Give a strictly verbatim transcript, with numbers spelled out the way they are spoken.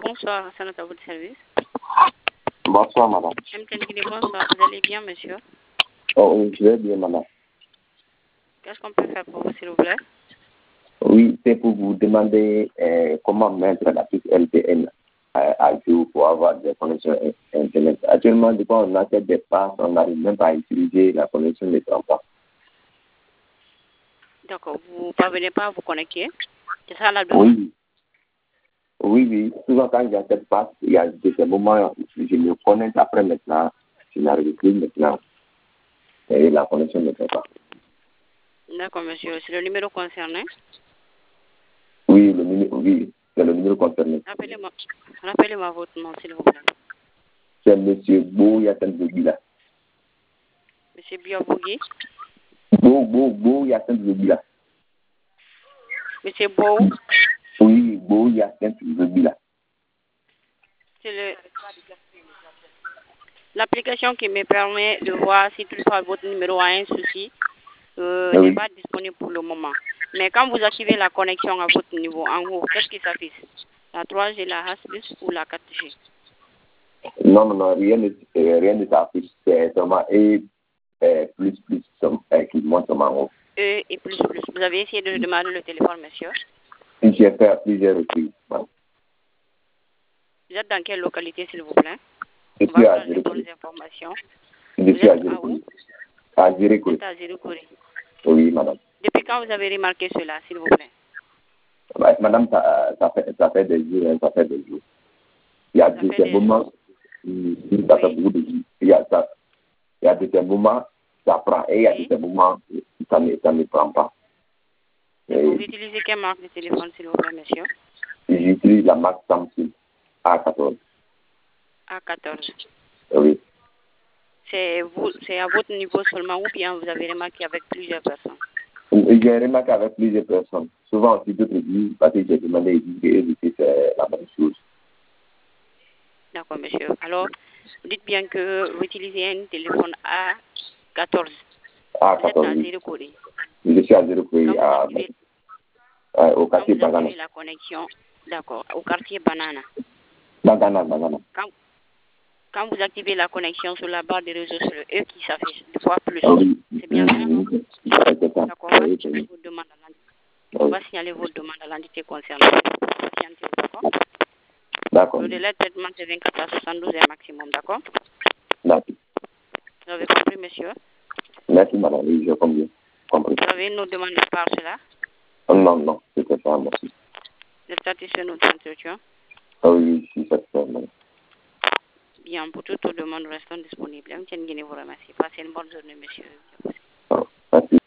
bonsoir, c'est notre à votre service. Bonsoir, madame. M T N Guinée, bonsoir. Vous allez bien, monsieur? Oh, oui, je vais bien, madame. Qu'est-ce qu'on peut faire pour vous, s'il vous plaît? Oui, c'est pour vous demander euh, comment mettre la puce L T N euh, à jour pour avoir des connexions Internet. Actuellement, du coup, on a fait des passes, on n'arrive même pas à utiliser la connexion ne prend pas. D'accord, vous ne parvenez pas à vous connecter? C'est ça la demande? Oui. Oui, oui. Souvent, quand il y a cette passe, il y a des moments où je me connecte après maintenant, je n'arrive plus maintenant. Et la connexion ne fait pas. D'accord, monsieur. C'est le numéro concerné? Oui, le numéro, oui, c'est le numéro concerné. Rappelez-moi rappelez-moi votre nom, s'il vous plaît. C'est M. Beau Yassine Zobila. Monsieur Biobogui? Beau, Beau, Beau Yassine Zobila. Monsieur Beau? Oui, Beau Yassine Zobila. C'est le... l'application qui me permet de voir si toutefois votre numéro a un souci euh, Oui. n'est pas disponible pour le moment. Mais quand vous activez la connexion à votre niveau, en haut, qu'est-ce qui s'affiche? La trois G, la H plus ou la quatre G? Non, non, non, rien ne, euh, rien ne s'affiche. C'est seulement E euh, plus plus som- euh, qui monte seulement en haut. E et plus plus. Vous avez essayé de demander le téléphone, monsieur? J'ai fait à plusieurs reprises. Voilà. Vous êtes dans quelle localité, s'il vous plaît? Je On suis va à prendre les bonnes Zérékouri. informations. Je Vous suis à êtes à où? Zérékouri. À Vous Zérékouri. êtes à Zéroukori. Oui, madame. Depuis quand vous avez remarqué cela, s'il vous plaît? Ouais, madame, ça, ça, fait, ça fait des jours, hein, ça fait des jours. Il y a Ça des, fait des des moments, jours. hum, ça fait Oui. beaucoup de jours. Il y a, ça, il y a des moments, ça prend, et il y a Oui. des moments, ça ne, ça ne prend pas. D'accord. Et Vous utilisez quelle marque de téléphone, s'il vous plaît, monsieur? j'utilise la marque Samsung A quatorze. A quatorze. Oui. C'est vous, c'est à votre niveau seulement ou bien vous avez remarqué avec plusieurs personnes? J'ai remarqué avec plusieurs personnes. Souvent aussi d'autres disent, parce que j'ai demandé, ils disent qu'eux aussi c'est la même chose. D'accord, monsieur. Alors, vous dites bien que vous utilisez un téléphone A quatorze. A Vous êtes quatorze, à oui. Zéroukori. Je suis à zéro Quand pays vous à, activez, à, au quand quartier vous Bagana. activez la connexion, d'accord, au quartier Banana. Bagana, Bagana. Quand, quand vous activez la connexion sur la barre des réseaux, c'est le E qui s'affiche deux fois plus. Ah oui. C'est bien ça? Mm, mm, c'est ça. D'accord, on va Oui, signaler oui. votre demande à l'entité. Oui. On va signaler votre demande à l'entité concernée. Patientez, d'accord? D'accord. Le délai de traitement, c'est vingt-quatre à soixante-douze heures maximum, d'accord? D'accord. Vous avez compris, monsieur? Merci, madame. Oui, j'ai compris. compris. Vous avez une autre demande à part cela? Oh, non, non, c'était ça, merci. Vous êtes satisfait de notre entretien? Ah oui, je suis satisfait, madame. Bien, pour toute demande, restons disponibles. M T N Guinée vous remercie. Passez une bonne journée, monsieur. Ah, merci.